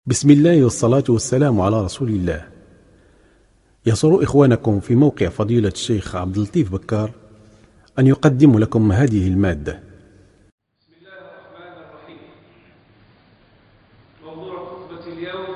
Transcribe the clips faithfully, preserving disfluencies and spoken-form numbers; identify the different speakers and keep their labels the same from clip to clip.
Speaker 1: بسم الله والصلاة والسلام على رسول الله. يسر إخوانكم في موقع فضيلة الشيخ عبد اللطيف بكار أن يقدم لكم هذه المادة.
Speaker 2: بسم الله الرحمن الرحيم. موضوع خطبة اليوم: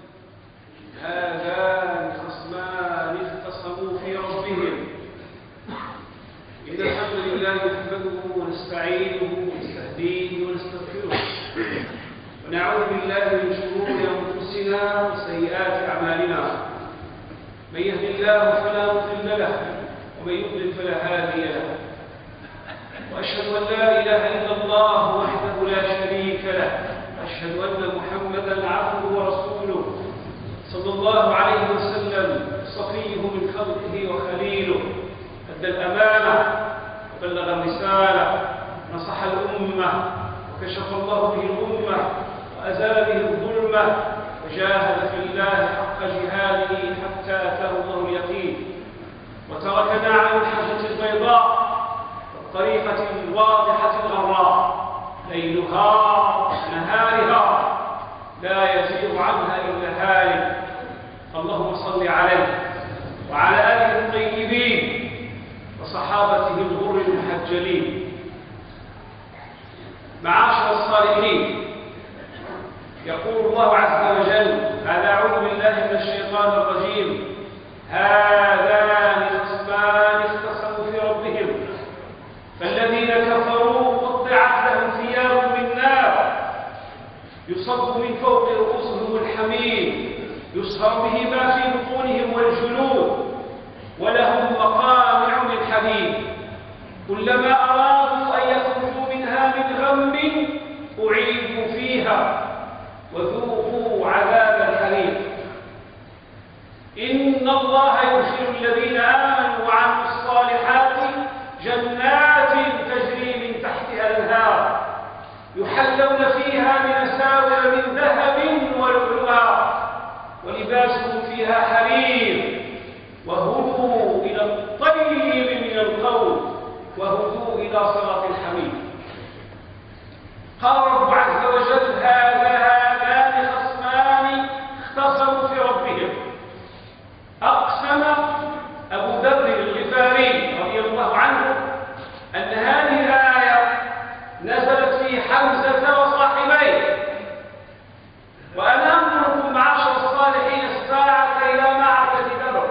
Speaker 2: هذان خصمان اختصموا في ربهم. إن الحمد لله نحمده ونستعينه ونستهديه ونستغفره ونعوذ بالله من شرور أنفسنا وسيئات أعمالنا. من يهد الله فلا مضل له ومن يضلل فلا هادي له. وأشهد أن لا إله إلا الله وحده لا شريك له. أشهد أن محمدا عبده ورسوله صلى الله عليه وسلم، صفيه من خلقه وخليله، أدى الأمانة وبلغ الرسالة، نصح الأمة وكشف الله به الأمة وأزال به الظلمة، وجاهد في الله حق جهاده حتى أتاه الله اليقين، وتركنا على الحجة البيضاء والطريقة الواضحة الغراء، ليلها نهارها لا يزيغ عنها إلا هالك. اللهم صل عليه وعلى آله الطيبين وصحابته الغر المحجلين. معاشر الصالحين، يقول الله عز وجل: هذا أعوذ بالله من الشيطان الرجيم: هذان خصمان اختصموا في ربهم فالذين كفروا قطعت لهم ثياب من نار يصب من فوق رؤوسهم الحميم يصهر به ما في بطونهم والجلود ولهم مقامع من حديد كلما أرادوا أن يخرجوا منها من غم أعيدوا فيها وذوقوا عذاب الحريق. إن الله يدخل الذين آمنوا وعملوا الصالحات جنات تجري من تحتها الأنهار يحلون فيها من أساور من ذهب ولؤلؤا ولباسهم فيها حرير وهدوا إلى الطيب من القول وهدوا إلى صراط الحميد. قال رب عز وجل: هذان خصمان اختصموا في ربهم. أقسم أبو ذر الغفاري رضي الله عنه أن هذه الآية نزلت في حمزة وصاحبيه. وأنا أمركم معاشر الصالحين الساعة إلى معركة بدر.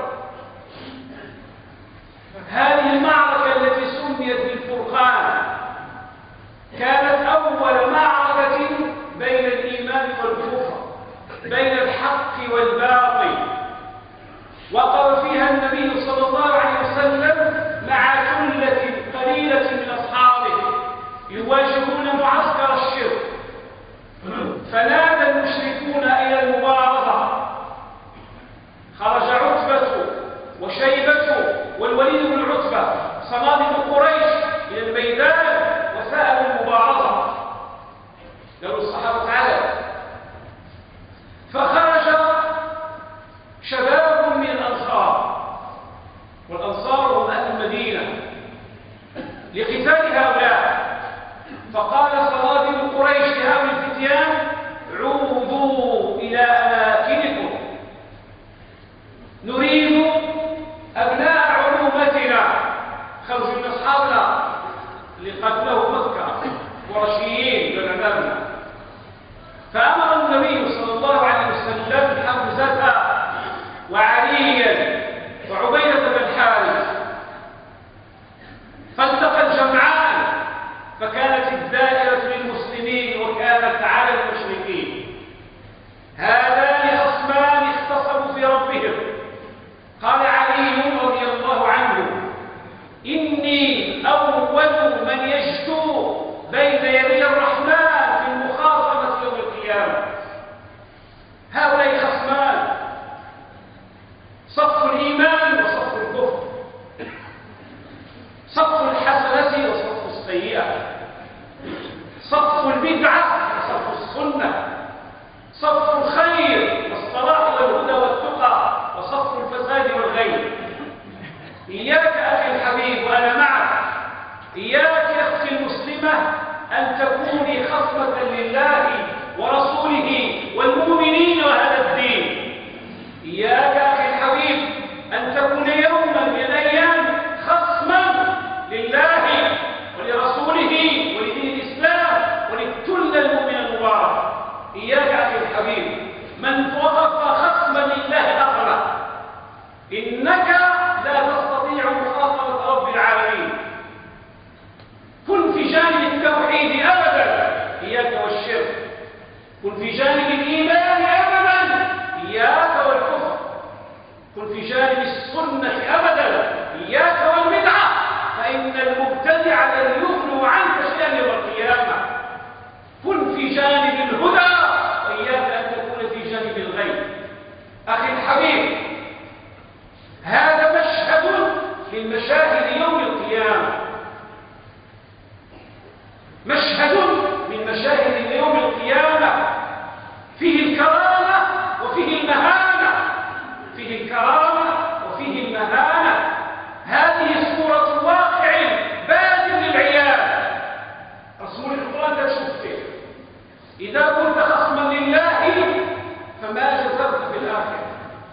Speaker 2: هذه المعركة التي سميت بالفرقان كانت أول معركة بين الإيمان والكفر، بين الحق والباطل. وقف فيها النبي صلى الله عليه وسلم مع ثلة قليلة من أصحابه يواجهون معسكر الشرك، فنادى المشركون إلى المبارزة. خرج عتبة وشيبة والوليد بن عتبة صناديد قريش إلى الميدان وسألوا المبارزة. قالوا الصحابة: تعالى. فخرج شباب من الأنصار، والأنصار هم أهل المدينة، لقتال هؤلاء. فقال صناديد قريش لهؤلاء الفتيان: عودوا إلى أماكنكم، نريد أبناء علومتنا. خرجوا من أصحاب حبيبي، من وقف خصما لله أخره. إنك لا تستطيع مخاطبة رب العالمين. كن في جانب التوحيد أبدا، إياك والشرك. كن في جانب الإيمان أبدا، إياك والكفر. كن في جانب السنة أبدا، إياك والبدعة، فإن المبتدع لن يغنوا عنك شيئا يوم القيامة. كن في جانب الهدى، وإياك أن تكون في جانب الغي. أخي الحبيب، هذا مشهد من مشاهد يوم القيامة، مشهد من مشاهد يوم القيامة، فيه الكرامة وفيه المهانة، فيه الكرامة وفيه المهانة. هذه صورة واقع بادر للعيان. رسول القرآن تشوف فيه إذا كنت خصما لله فما جزرت في الآخرة.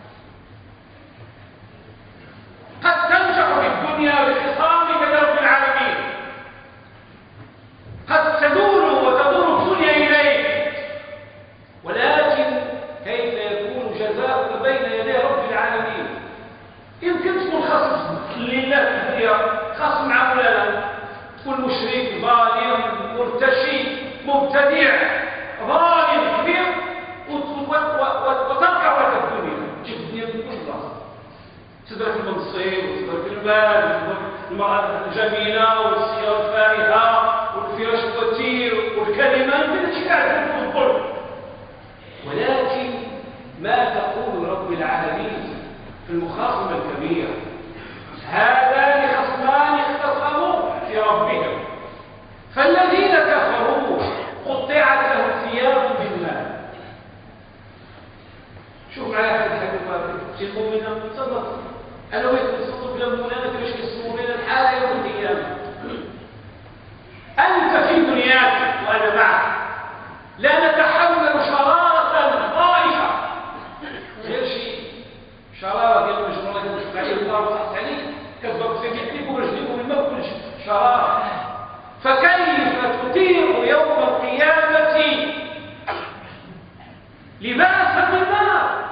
Speaker 2: قد تنجح في الدنيا بخصامك لرب العالمين، قد تدور وتدور الدنيا إليك، ولكن كيف يكون جزاؤك بين يدي رب العالمين؟ يمكن تكون خصم لله في الدنيا، خصم مع فلان، تكون مشرك ظالم مرتشي مبتدع ظالم كبير، وتركع لك الدنيا، تجيب الدنيا كلها، تدرك المنصب وتدرك المال والمرأة الجميلة والسيارة الفارهة والفراش الوتير والكلمة، يمكن تشكي على الظلم. ولكن ما تقول رب العالمين في المخاصمة الكبيرة؟ هذان خصمان اختصموا في ربهم، فالذين كفروا قطعت لهم ثياب من نار. شوف معايا هذا الحديث، تيقوا منا تصدق أنا ويت تصدق بلا مولانا كيفاش كيصوموا لنا الحالة يوم القيامة. أنت في دنياك وأنا معك، لا نتحمل شرارة طائشة، غير شيء شرارة ديال المجموعة ديال الفقاعية الله وصحت عليك كتضرب في يديك ورجليك والماء وكل شيء شرارة. فكيف تطيق يوم القيامة لباسا من نار؟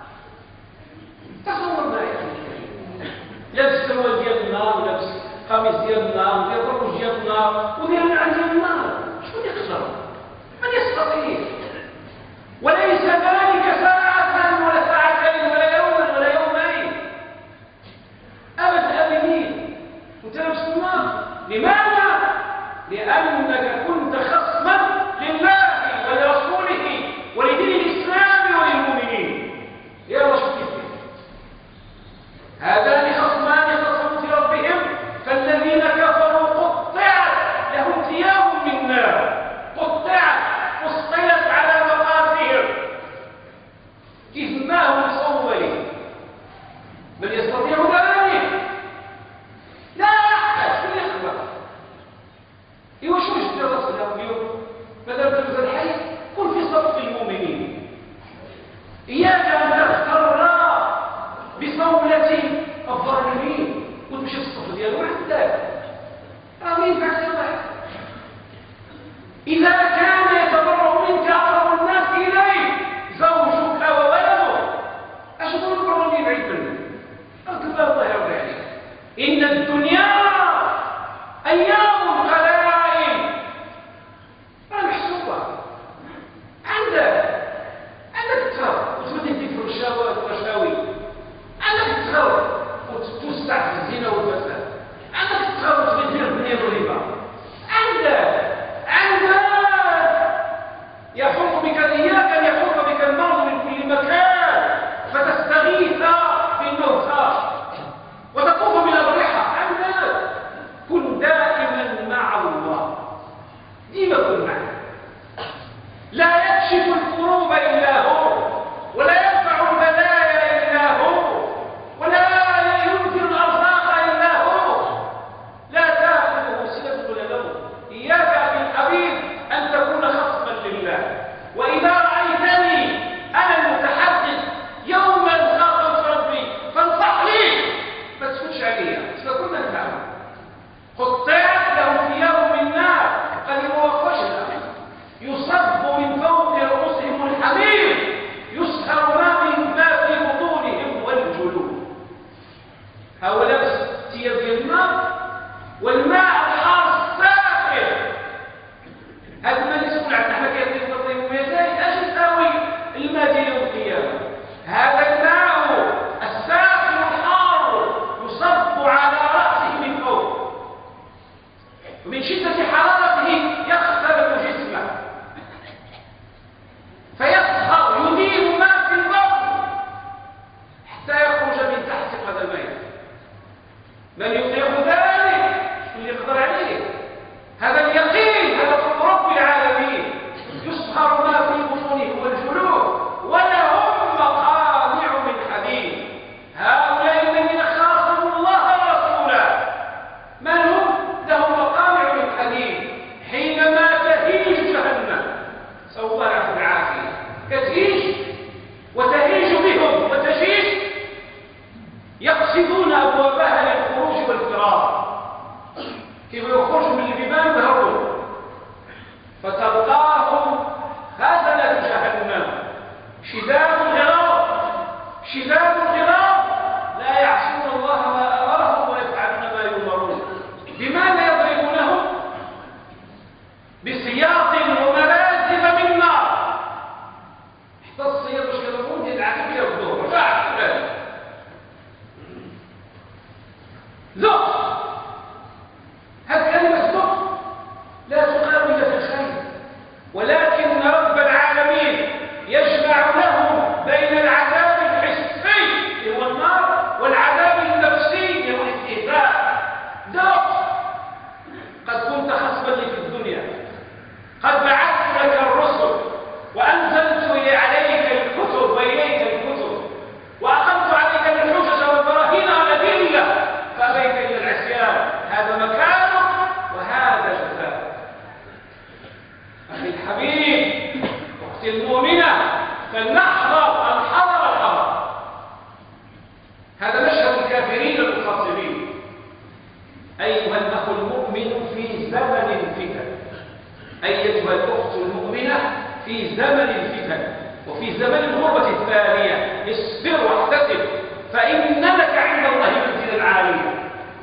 Speaker 2: تصور معي يا أخي، لابس سروال ديال النار ولابس قميص ديال النار وديال الرموش ديال النار وديال النعل ديال النار، شكون يقدر؟ من يستطيع؟ وليس ذلك ساعة ولا ساعتين ولا يوما ولا يومين، أبد أبدين وأنت لابس النار. لماذا؟ لأنك كنت خصما لله ولرسوله ولدين الإسلام وللمؤمنين. يا رسول الله، هذان خصمان اختصموا في ربهم، فالذين كفروا قطعت لهم ثياب شداد الغلاظ شداد الغلاظ لا يعصون الله ما أمرهم ويفعلون ما يؤمرون. بماذا يضربونهم؟ بسياط وملازم من نار. حتى الصياد واش كيضربون ديال العقل كيردوه رفع ذوق. هذه كلمة ذوق لا تقال إلا في الخير، ولكن رب العالمين يجمع لهم بين العذاب الحسي هو النار والعذاب النفسي هو الاستهزاء. ذوق. قد كنت خصبا لي في الدنيا، قد بعثت لك الرسل وأنزلت عليك الكتب وإليك الكتب وأقمت عليك الحجج والبراهين والأدلة فأبيت إلى العصيان. هذا مكانك وهذا جزاؤك. أخي الحبيب، أختي المؤمنة، فلنحذر الحذر الحذر. هذا مشهد الكافرين المخاطبين. أيها الأخ المؤمن في زمن الفتن، أيتها الأخت المؤمنة في زمن الفتن وفي زمن الغربة الثانية، اصبر واحتسب فإن لك عند الله منزلا عاليا.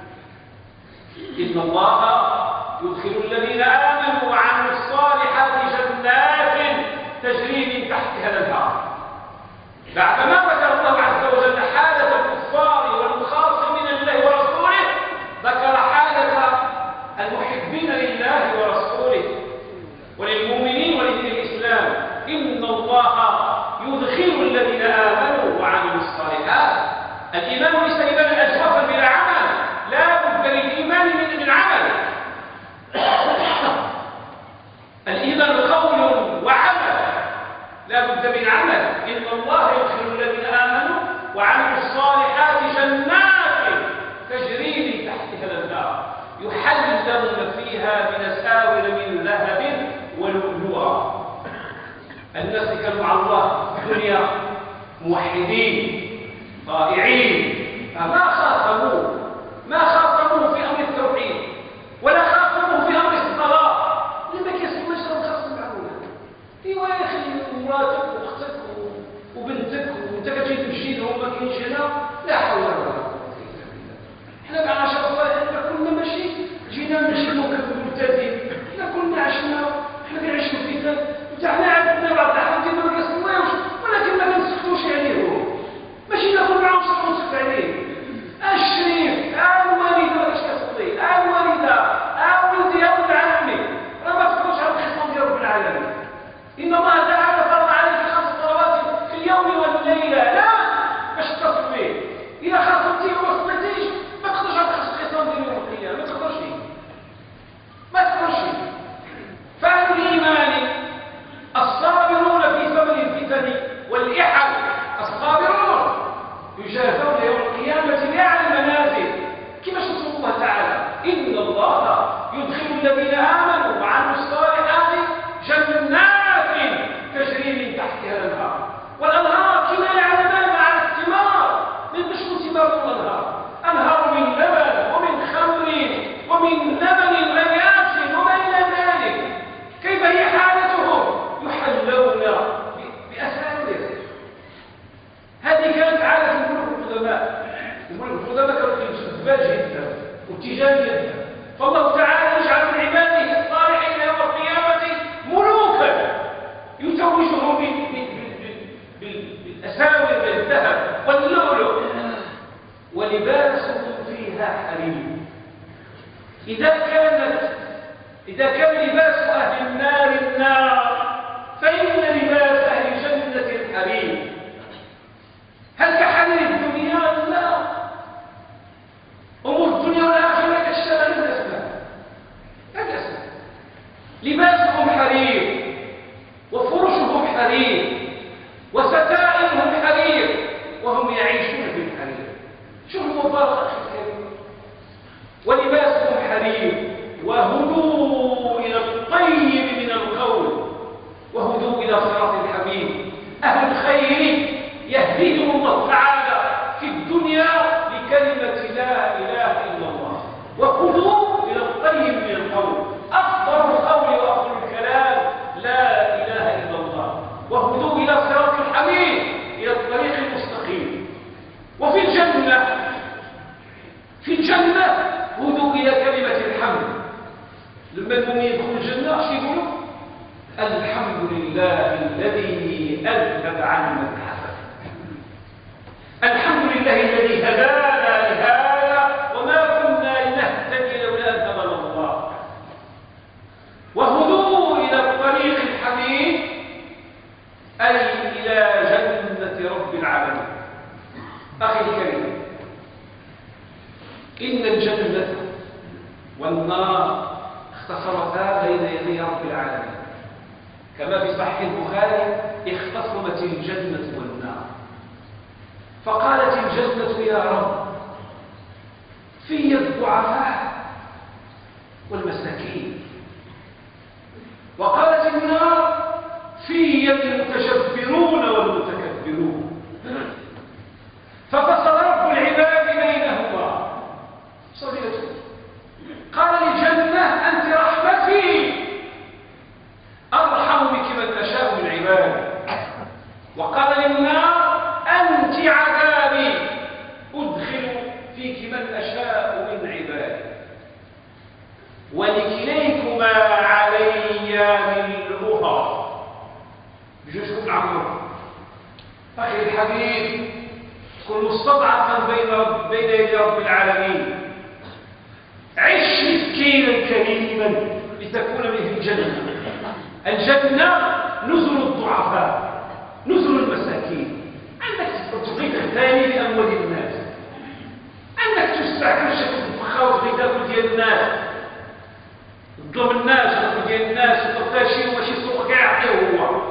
Speaker 2: إن الله يدخل الذين آمنوا وعملوا الصالحات جنات تجري من تحتها الأنهار. بعدما ذكر الله عز وجل حالة الكفار والمخاصمين لله ورسوله، ذكر حالة المحبين لله ورسوله وللمؤمنين ولدين الإسلام. إن الله يدخل الذين آمنوا وعملوا الصالحات. الإيمان ليس إيمانا أجوفا بلا عمل، لا بد للإيمان من من عمل. الإيمان قول وعمل، لا بد من عمل. إن الله يدخل الذين آمنوا وعملوا الصالحات جنات تجري من تحتها الأنهار يحلون فيها من أساور من ذهب ولؤلؤا. الناس كانوا مع الله في الدنيا موحدين طائعين، فما خاصموه ما خاصموه في أمر التوحيد ولا خاصموه في أمر الصلاة. لما كيسمى شرط خاصم معه ايوا يا اخي مراتك واختك وبنتك وانت كتجي تمشي لهم ما كاينش هنا، لا حول ولا قوه الا بالله. حنا كاع عشرة صالحين كنا ماشي جينا نمشي موكب ملتزم، حنا كنا عشنا حنا كنعيشوا في فتن وتاعنا عندنا بعض الأحيان كنا ما كنسمعوش ولكن ما كنسكتوش عليهم، ماشي ناخذ معاهم صح ونسكت عليه. الشريف الوالده واش كتصلي، الوالده الولد يا ولد عمي راه ما تفكروش على الخصام ديال رب العالمين. ان الله تعالى فرض عليك خمس صلوات في اليوم والليله، لا باش تصلي. اذا خاصمتي وما صليتيش ما تقدرش على الخصام ديال يوم القيامه، ما تقدرش ما تقدرش. فعل الايمان الصابرون في زمن الفتن والإحن، الصابرون يجازون يوم القيامة بأعلى المنازل. كما شرط الله تعالى إن الله يدخل الذين آمنوا وعملوا الصالحات جنات تجري من تحتها الأنهار. والأنهار كما يعلمان على الثمار، من شنو ثمار الأنهار؟ أنهار من لبن ومن خمر ومن لبن لم يأكل وما إلى ذلك. كيف هي حالتهم؟ يحلون بأساور. هذه كانت عادة الملوك القدماء. الملوك القدماء كانوا جذاب جدا واتجاه جدا، فالله تعالى يجعل من عباده الصالحين يوم القيامة ملوكا يتوجهم بالأساور بالذهب واللؤلؤ ولباسهم فيها حرير. إذا كانت إذا كان لباس أهل النار النار فإن لباس أهل الجنة الحرير. هل كحرير الدنيا؟ لا. أمور الدنيا والآخرة كالشمال الأسماء الأسماء. لباسهم حرير وفرشهم حرير وستائرهم حرير وهم يعيشون بالحرير. شوف المفارقة الكريمة. ولباسهم حرير وهدوا إلى الطيب من القول وهدوا إلى لله الذي أذهب عنا الحسن، الحمد لله الذي هدانا لهذا وما كنا لنهتدي لولا أن هدانا الله. وهدوء إلى الطريق الحميد أي إلى جنة رب العالمين. أخي الكريم، إن الجنة والنار اختصرتا بين يدي رب العالمين، كما في صحيح البخاري اختصمت الجنة والنار، فقالت الجنة يا رب في الضعفاء والمساكين، وقالت النار في المتجبرون والمتكبرون، ففصل رب العباد بينهما صغيرة. قال للجنة أنت رحمتي أرحم بك من أشاء من عبادي، وقال للنار أنت عذابي أدخل فيك من أشاء من عبادي، ولكليكما علي ملؤها. بجوزكم العمر أخي الحبيب، كن مستضعفا بين رب بين يدي رب العالمين، عش مسكينا كريما لتكون به الجنة. الجنة نزل الضعفاء، نزل المساكين. عندك تقيت الثاني بأموال الناس، عندك تستعمل شكل الفخار وتاكل ديال الناس، تظلم الناس وتاكل ديال الناس وتغتاشي وماشي سوق كاع يعطيه هو.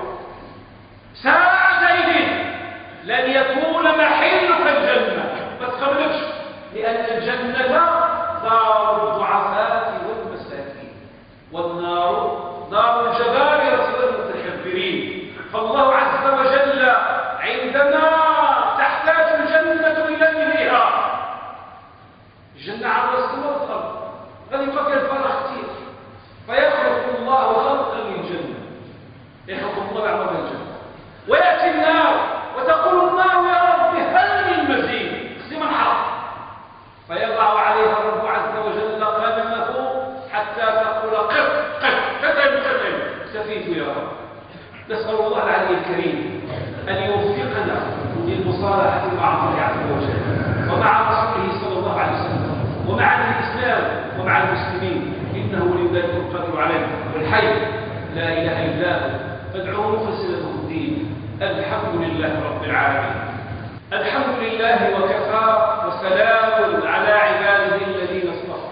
Speaker 2: ساعتئذ لن يكون محلك الجنة، ما تقبلكش، لأن الجنة دار الضعفاء والمساكين، والنار دار الجبابرة والمتكبرين. فالله عز وجل عندما تحتاج الجنة إلى ملئها، الجنة على السماء والأرض غادي يبقى فيها الفراغ كثير، فيخلق الله خلقا للجنة، يخلق الله عمل الجنة، ويأتي النار وتقول النار يا رب هل من مزيد، خصي من حرق، فيضع عليها الرب عز وجل قدمه حتى تقول قف قف فتن فتن سفيت يا رب. نسأل الله العلي الكريم أن يوفقنا للمصالحة مع الله عز وجل ومع رسوله صلى الله عليه وسلم ومع الإسلام ومع المسلمين، إنه لذلك القادر عليه والحي لا إله إلا هو، فادعوه مخلصين له الدين. الحمد لله رب العالمين. الحمد لله وكفى وسلام على عباده الذين اصطفى.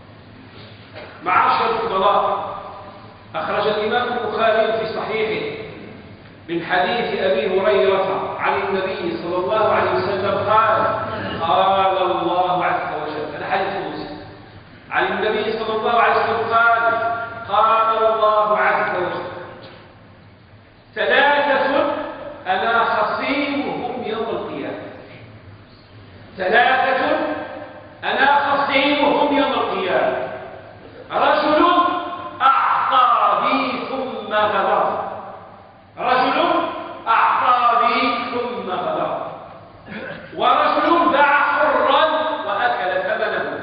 Speaker 2: معاشر الفضلاء، أخرج الإمام البخاري في صحيحه من حديث أبي هريرة عن النبي صلى الله عليه وسلم قال قال الله عز وجل، هذا حديث مسلم عن النبي صلى الله عليه وسلم قال قال الله عز وجل ثلاثة أنا خصيمهم يوم القيامة، ثلاثة أنا خصيمهم يوم القيامة، رجل أعطى بي ثم غدر، رجل أعطى بي ثم غدر، ورجل باع حرا وأكل ثمنه،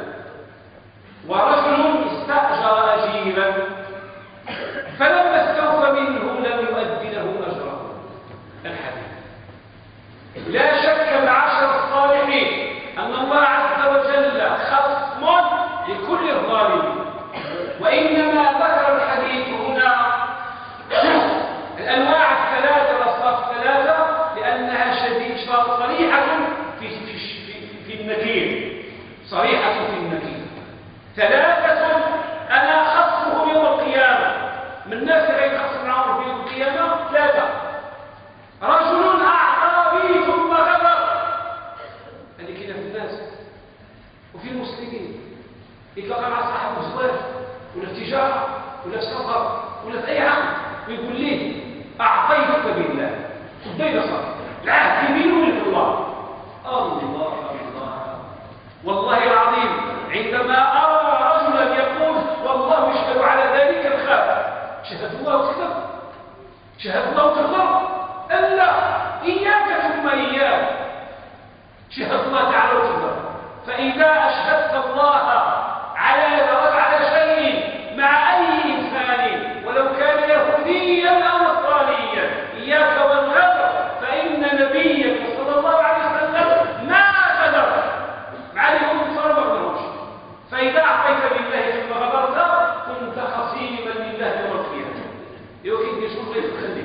Speaker 2: ورجل استأجر أجيرا فلما استوفى منه لم يؤدي له أجره. الحديث لا شك معاشر الصالحين أن الله عز وجل خصم لكل الظالمين، وإنما ذكر الحديث هنا الأنواع الثلاثة والأصناف الثلاثة لأنها شديد صريحة في, في, في, في النكير، صريحة في النكير. ثلاثة أنا خصمهم يوم القيامة، من الناس اللي يخصم معهم في يوم القيامة ثلاثة، رجل أعطى بي ثم غدر، هذه كده في الناس وفي المسلمين، يتلقى مع صاحب صغير ولا في تجارة ولا في سفر ولا في أي عمل ويقول لي أعطيتك بالله صديت صار العهد يمين ولا الله. الله الله والله العظيم عندما أرى رجلا يقول والله يشهد على ذلك الخاف، شهد الله وكذب، شهد الله وكذب، ألا إياك ثم إياك، شهد الله تعالى وكذب. فإذا أشهدت الله على على شيء مع أي إنسان ولو كان يهوديا أو نصرانيا نبيك صلى الله عليه وسلم ما غدر مع اليهود تصرف منهمش. فإذا أعطيت لله ثم غدرت كنت خصيما لله يوم القيامة. يوكيد يشوف غير الخليل.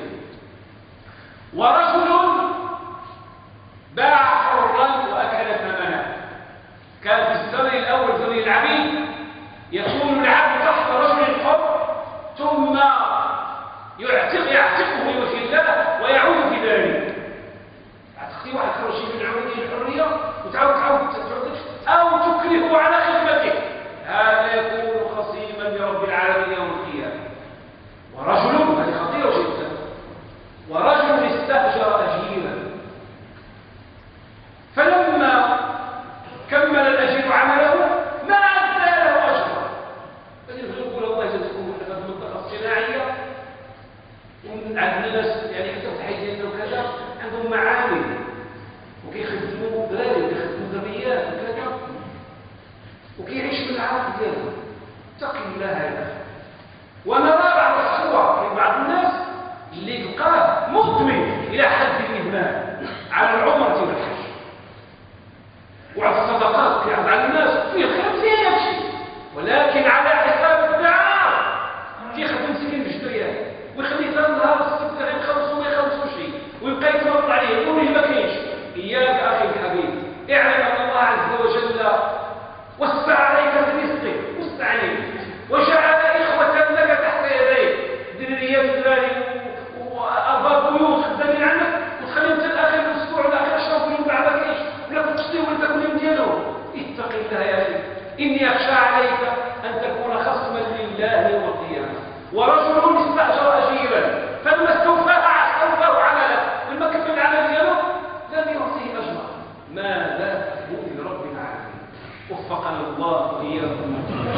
Speaker 2: ورجل باع حرا وأكل ثمنه. كان في الزمن الأول زمن العبيد يكون العبد تحت رجل حر ثم يعتق يعتقه لوجه الله ويعود في ذلك. اعتقي واحد خرج من عبودية الحرية وتعود تعود تعود أو تكرهه على خدمته، هذا يكون خصيما لرب العالمين يوم القيامة. ورجل، هذه خطيرة جدا، ورجل استأجر أجيرا فلما كمل الأجير عمله ما أدى له أجرا. فيقول الله يجزيكم في المنطقة الصناعية عندنا ناس يعني حتى تحيزين وكذا عندهم معامل وكيخدموا بلاد وكيخدموا ذريات وكذا وكيعيش بالعرض ديالهم. اتق الله هذا. ونرى بعض الصور في بعض الناس اللي تلقاه مدمن الى حد الادمان على العمره والحج وعلى الصدقات كيعرض على الناس فيه خير مزيان هادشي، ولكن على حساب الدعاء كيخدم مسكين بجدريات ويخليه ثلاث نهار السبت يخلصوا ما يخلصوا شيء ويبقى يتمرض عليه يقول لي ما كاينش. اياك اخي الحبيب، اعلم ان الله عز وجل وسع عليك في رزقك، وسع عليك وجعل اخوه لك تحت يديك، دريات ذلك وارباب بيوت خدامين عنك وتخليهم انت الاخر الاسبوع والاخر اشرب اليوم بعد كاينش ولا تقصي ولا تاكل اليوم ديالهم. اتق الله يا اخي، اني اخشى عليك ان تكون خصما لله يوم القيامه. ورجل استأجر أجيرا فلما استوفاه استوفاه عمله لما كمل العمل دياله لم يعطيه أجرا. ماذا تقول لرب العالمين؟ وفقنا الله وإياكم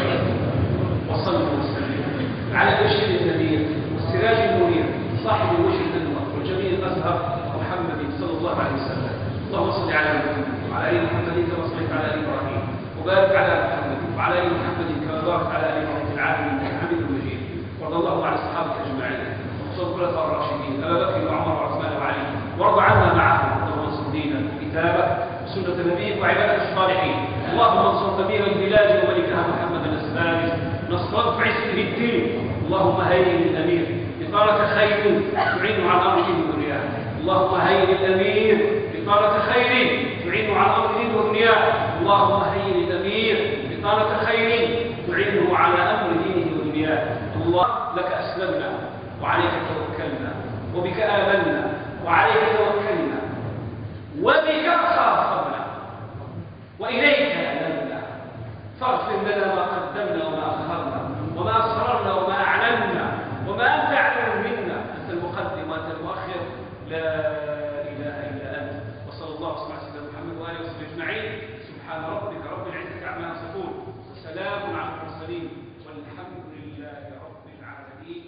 Speaker 2: وصلوا وسلموا على بشير النذير والسراج المنير صاحب الوجه الأنور والجميل الأزهر محمد صلى الله عليه وسلم. اللهم صل على محمد وعلى آل محمد كما صليت على آل إبراهيم وبارك على محمد وعلى آل محمد كما باركت على آل إبراهيم في العالمين إنك حميد مجيد. وارض الله عن الصحابه اجمعين وخصوصا الخلفاء الراشدين ابا بكر وعمر وعثمان وعلي، وارض عنا معهم اللهم انصر دينك وكتابك وسنه نبيك وعبادك الصالحين. اللهم انصر امير البلاد وملكها محمدا السادس نصرت عزه الدين. اللهم هيئ الامير بطانه خير تعين على امر دين ودنياه. اللهم هيئ الامير بطانه خير تعين على امر دين ودنياه. اللهم هيئ الامير بطانه خير تعينه على امر دينه ودنياه. الله لك أسلمنا وعليك توكلنا وبك آمنا وعليك توكلنا وبك خاصمنا وإليك أنبنا. فاغفر لنا ما قدمنا وما أخرنا وما أسررنا وما أعلنا وما أنت أعلم منا. أنت المقدم وأنت المؤخر، لا إله إلا أنت. وصلى الله وسلم على سيدنا محمد وآله وصحبه أجمعين. سبحان ربك رب العزة عما يصفون وسلام على المرسلين والحمد لله رب العالمين.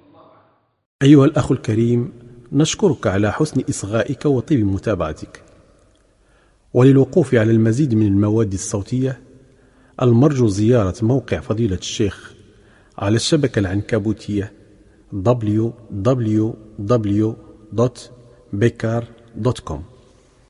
Speaker 1: أيها الأخ الكريم، نشكرك على حسن إصغائك وطيب متابعتك. وللوقوف على المزيد من المواد الصوتية المرجو زيارة موقع فضيلة الشيخ على الشبكة العنكبوتية دبليو دبليو دبليو دوت بكار دوت كوم.